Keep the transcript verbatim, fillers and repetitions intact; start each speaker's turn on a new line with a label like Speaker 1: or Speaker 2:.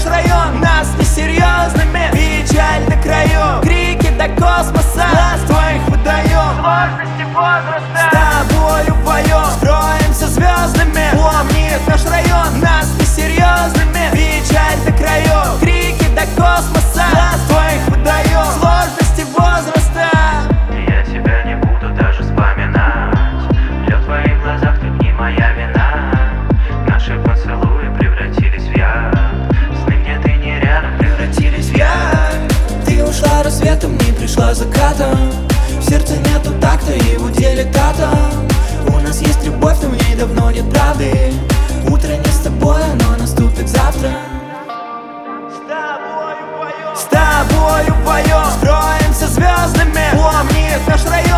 Speaker 1: наш район нас несерьезными, печаль до краев, крики до космоса, глаз твоих выдаем сложности возраста. С тобою поем, строимся звездными, помнит наш район нас несерьезными, печаль до краев, крики до космоса, глаз твоих выдаем сложности возраста.
Speaker 2: Я тебя не буду даже вспоминать, лед в твоих глазах тут не моя вина. Наши поцелуи превратились в яд, сны где ты не рядом превратились в яд.
Speaker 1: Ты ушла рассветом, не пришла закатом, в сердце нету такта и в уделе тата. У нас есть любовь, но в ней давно нет правды. Утро не с тобой, оно наступит завтра. С тобою поем, строимся звездными, помнит наш район